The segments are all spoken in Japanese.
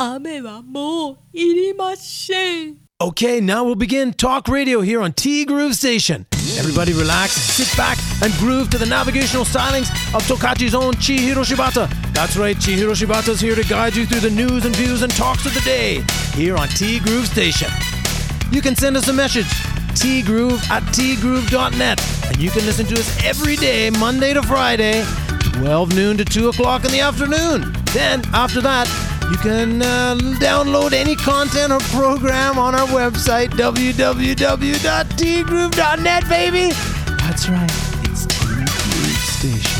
雨はもういりません。 Okay, now we'll begin Talk Radio here on T Groove Station. Everybody relax, sit back, and groove to the navigational stylings of Tokachi's own Chihiro Shibata. That's right, Chihiro Shibata's here to guide you through the news and views and talks of the day here on T Groove Station. You can send us a message, tgroove@tgroove.net, and you can listen to us every day, Monday to Friday, 12 noon to 2 o'clock in the afternoon. Then, after that, you can download any content or program on our website, www.tgroove.net, baby. That's right, it's T Groove Station.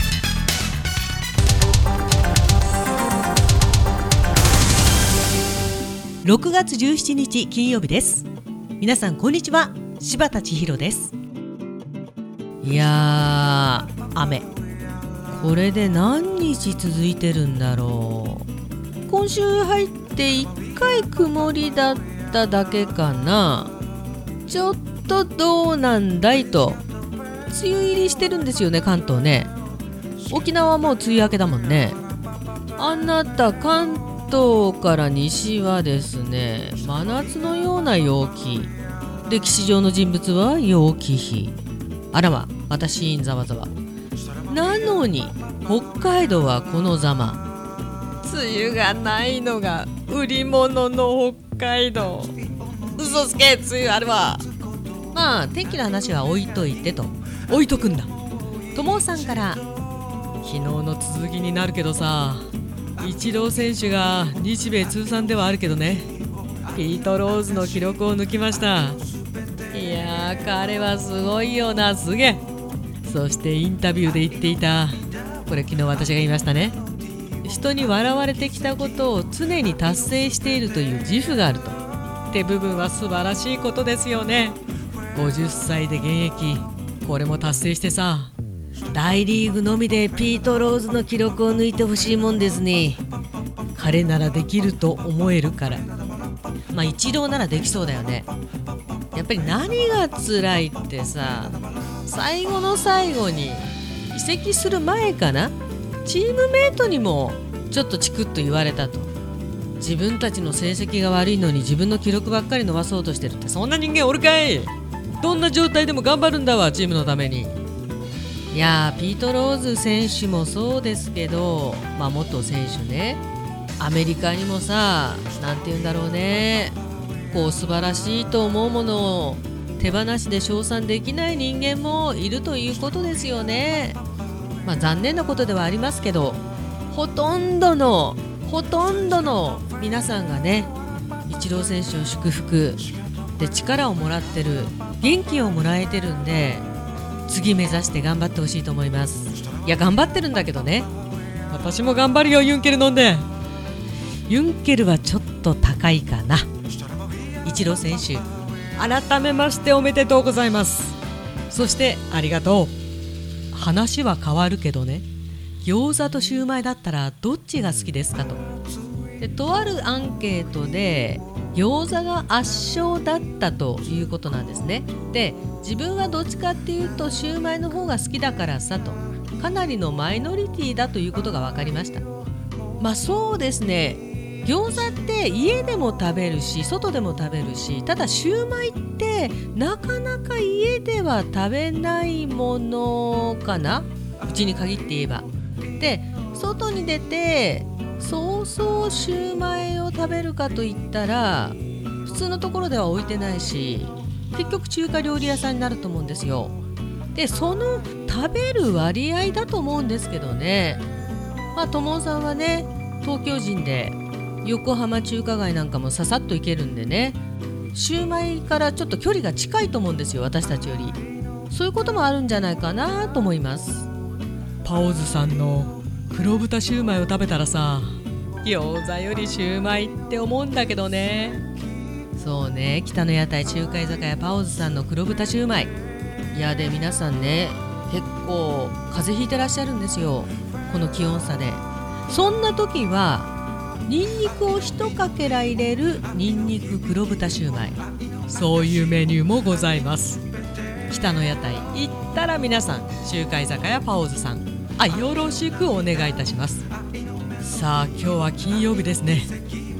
6月17日金曜日です。皆さんこんにちは、柴田千尋です。いやー、雨。これで何日続いてるんだろう。今週入って1回曇りだっただけかな。ちょっとどうなんだいと。梅雨入りしてるんですよね、関東ね。沖縄はもう梅雨明けだもんね。あなた関東から西はですね、真夏のような陽気。歴史上の人物は陽気比。あらま、私ざわざわ。なのに北海道はこのざま。梅雨がないのが売り物の北海道。嘘つけ、梅雨あるわ。まあ天気の話は置いといてと。置いとくんだ。ともさんから、昨日の続きになるけどさ、イチロー選手が日米通算ではあるけどね、ピート・ローズの記録を抜きました。いやー、彼はすごいよな、すげえ。そしてインタビューで言っていた、これ昨日私が言いましたね。人に笑われてきたことを常に達成しているという自負があると。って部分は素晴らしいことですよね。50歳で現役、これも達成してさ、大リーグのみでピート・ローズの記録を抜いてほしいもんですね。彼ならできると思えるから。まあイチローならできそうだよね。やっぱり何が辛いってさ、最後の最後に移籍する前かな、チームメイトにもちょっとチクッと言われたと。自分たちの成績が悪いのに自分の記録ばっかり伸ばそうとしてるって、そんな人間おるかい。どんな状態でも頑張るんだわ、チームのために。いやー、ピート・ローズ選手もそうですけど、まあ元選手ね、アメリカにもさ、なんて言うんだろうね、こう素晴らしいと思うものを手放しで称賛できない人間もいるということですよね。まあ残念なことではありますけど、ほとんどの皆さんがね、イチロー選手を祝福で力をもらってる、元気をもらえてるんで、次目指して頑張ってほしいと思います。いや、頑張ってるんだけどね、私も頑張るよ、ユンケル飲んで。ユンケルはちょっと高いかな。イチロー選手、改めましておめでとうございます。そしてありがとう。話は変わるけどね、餃子とシューマイだったらどっちが好きですかと。で、とあるアンケートで餃子が圧勝だったということなんですね。で、自分はどっちかっていうとシューマイの方が好きだからさと、かなりのマイノリティだということが分かりました。まあそうですね、餃子って家でも食べるし外でも食べるし、ただシューマイってなかなか家では食べないものかな、うちに限って言えば。で、外に出てそうそうシューマイを食べるかといったら、普通のところでは置いてないし、結局中華料理屋さんになると思うんですよ。で、その食べる割合だと思うんですけどね。まあ友さんはね、東京人で横浜中華街なんかもささっと行けるんでね、シューマイからちょっと距離が近いと思うんですよ、私たちより。そういうこともあるんじゃないかなと思います。パオズさんの黒豚シューマイを食べたらさ、餃子よりシューマイって思うんだけどね。そうね、北の屋台中華居酒屋パオズさんの黒豚シューマイ。いや、で皆さんね、結構風邪ひいてらっしゃるんですよ、この気温差で。そんな時はニンニクを一かけら入れるニンニク黒豚シューマイ、そういうメニューもございます。北の屋台行ったら皆さん、中華居酒屋パオズさん、よろしくお願いいたします。さあ今日は金曜日ですね。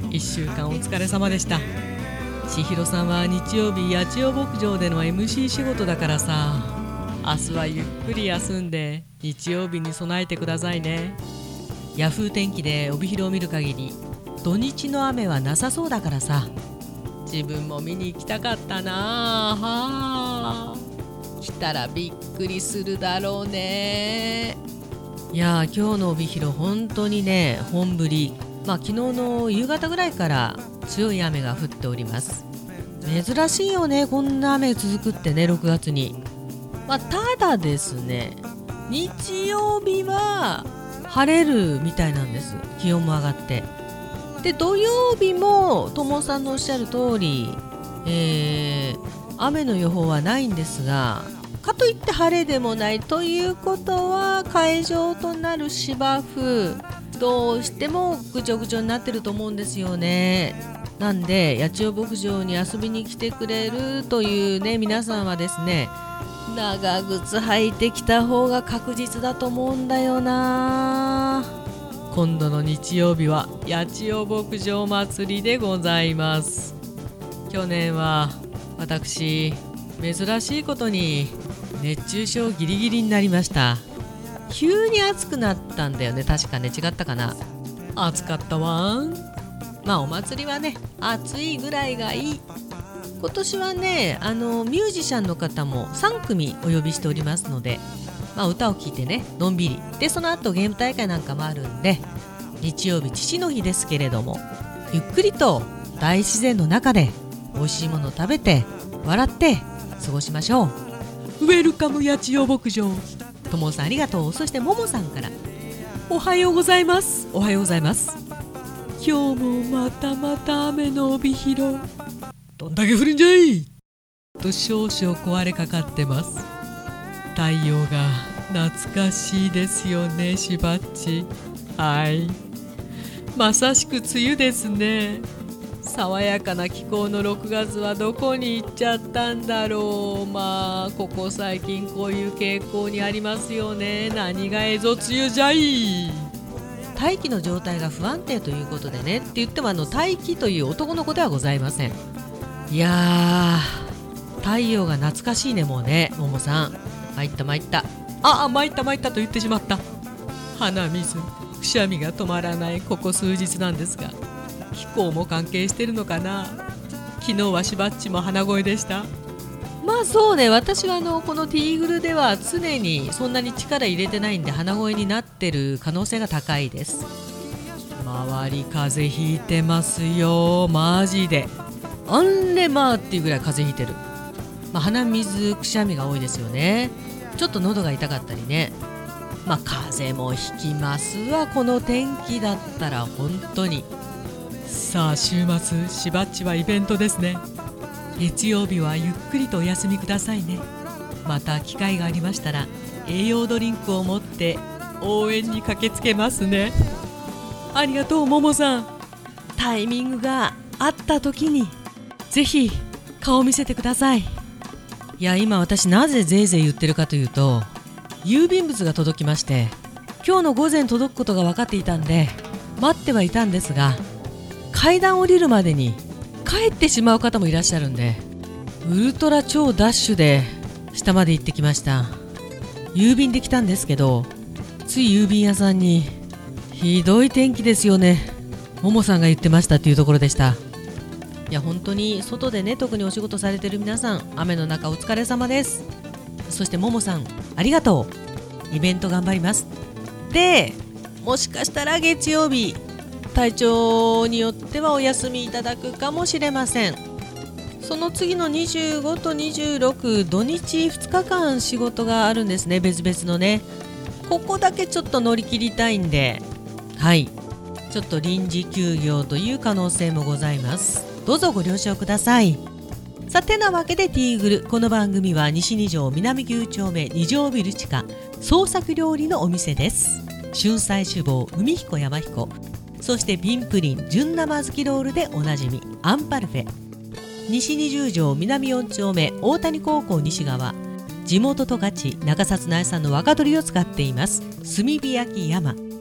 1週間お疲れ様でした。千尋さんは日曜日八千代牧場での MC 仕事だからさ、明日はゆっくり休んで日曜日に備えてくださいね。ヤフー天気で帯広を見る限り土日の雨はなさそうだからさ、自分も見に行きたかったな。はあ、来たらびっくりするだろうね。いや今日の帯広本当にね本降り、昨日の夕方ぐらいから強い雨が降っております。珍しいよね、こんな雨続くってね、6月に。ただですね、日曜日は晴れるみたいなんです。気温も上がって、で土曜日も友さんのおっしゃる通り、雨の予報はないんですが、かといって晴れでもないということは、会場となる芝生どうしてもぐちょぐちょになってると思うんですよね。なんで八千代牧場に遊びに来てくれるというね皆さんはですね、長靴履いてきた方が確実だと思うんだよな。今度の日曜日は八千代牧場祭りでございます。去年は私珍しいことに熱中症ギリギリになりました。急に暑くなったんだよね、確かね、違ったかな。暑かったわん。お祭りはね暑いぐらいがいい。今年はねミュージシャンの方も3組お呼びしておりますので、歌を聴いてねのんびりで、その後ゲーム大会なんかもあるんで、日曜日父の日ですけれども、ゆっくりと大自然の中で美味しいものを食べて笑って過ごしましょう。ウェルカム八千代牧場。ともさんありがとう。そしてももさんからおはようございます。おはようございます。今日もまた雨の帯広、どんだけ降るんじゃいと少々壊れかかってます。太陽が懐かしいですよね、しばっち。はい、まさしく梅雨ですね。爽やかな気候の6月はどこに行っちゃったんだろう。ここ最近こういう傾向にありますよね。何が蝦夷梅雨じゃい。大気の状態が不安定ということでね、って言っても大気という男の子ではございません。いやー、太陽が懐かしいね。もうね、ももさん参った参った。参ったと言ってしまった。鼻水くしゃみが止まらないここ数日なんですが、気候も関係してるのかな。昨日はしばっちも鼻声でした。そうね、私はこのティーグルでは常にそんなに力入れてないんで、鼻声になってる可能性が高いです。周り風邪ひいてますよ、マジで。っていうぐらい風邪ひいてる。鼻水くしゃみが多いですよね。ちょっと喉が痛かったりね。風邪もひきますわ、この天気だったら本当に。さあ週末しばっちはイベントですね。月曜日はゆっくりとお休みくださいね。また機会がありましたら栄養ドリンクを持って応援に駆けつけますね。ありがとうももさん。タイミングがあった時にぜひ顔見せてください。いや今私なぜぜいぜい言ってるかというと、郵便物が届きまして、今日の午前届くことが分かっていたんで待ってはいたんですが、階段降りるまでに帰ってしまう方もいらっしゃるんで、ウルトラ超ダッシュで下まで行ってきました。郵便で来たんですけど、つい郵便屋さんにひどい天気ですよね、ももさんが言ってましたっていうところでした。いや本当に外でね、特にお仕事されてる皆さん、雨の中お疲れ様です。そしてももさんありがとう。イベント頑張ります。でもしかしたら月曜日体調によってはお休みいただくかもしれません。その次の25と26土日2日間仕事があるんですね、別々のね。ここだけちょっと乗り切りたいんで、ちょっと臨時休業という可能性もございます。どうぞご了承ください。さてなわけでティーグル、この番組は西2条南9丁目2条ビル地下創作料理のお店です。春菜酒坊海彦山彦、そしてビンプリン純生好きロールでおなじみアンパルフェ。西20条南4丁目大谷高校西側、地元十勝中札内産の若鶏を使っています炭火焼き山。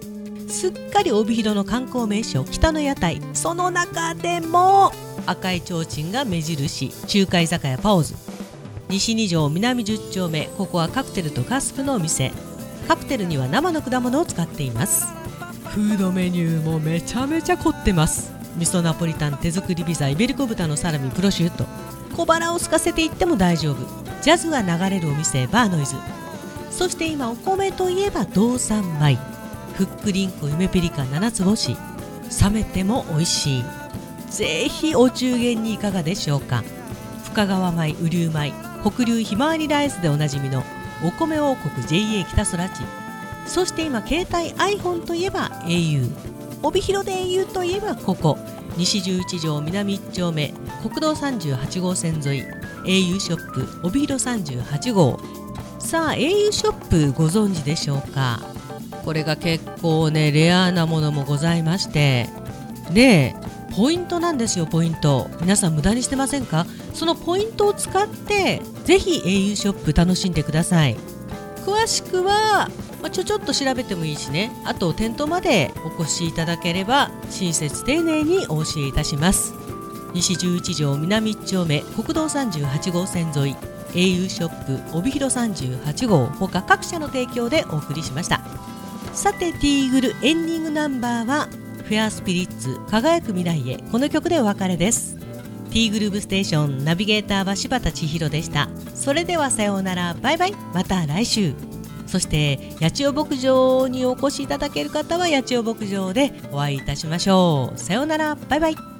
すっかり帯広の観光名所北の屋台、その中でも赤い提灯が目印中華居酒屋パオズ、西2条南10丁目、ここはカクテルとカスプのお店。カクテルには生の果物を使っています。フードメニューもめちゃめちゃ凝ってます。味噌ナポリタン、手作りピザ、イベリコ豚のサラミ、プロシュート。小腹を空かせていっても大丈夫。ジャズが流れるお店、バーノイズ。そして今お米といえば道産米、ふっくりんこ夢ピリカ7つ星、冷めても美味しい。ぜひお中元にいかがでしょうか。深川米、雨竜米、北流ひまわりライスでおなじみのお米王国 JA 北空地。そして今携帯 iPhone といえば au、 帯広で au といえばここ西11条南1丁目、国道38号線沿い au ショップ帯広38号。さあ au ショップご存知でしょうか。これが結構ねレアなものもございましてね、ポイントなんですよ。ポイント皆さん無駄にしてませんか。そのポイントを使ってぜひ au ショップ楽しんでください。詳しくはちょっと調べてもいいしね、あと店頭までお越しいただければ親切丁寧にお教えいたします。西11条南1丁目、国道38号線沿い au ショップ帯広38号他各社の提供でお送りしました。さてティーグルエンディングナンバーはフェアスピリッツ輝く未来へ、この曲でお別れです。ティーグルーブステーションナビゲーターは柴田千尋でした。それではさようなら、バイバイ、また来週。そして八千代牧場にお越しいただける方は八千代牧場でお会いいたしましょう。さようなら、バイバイ。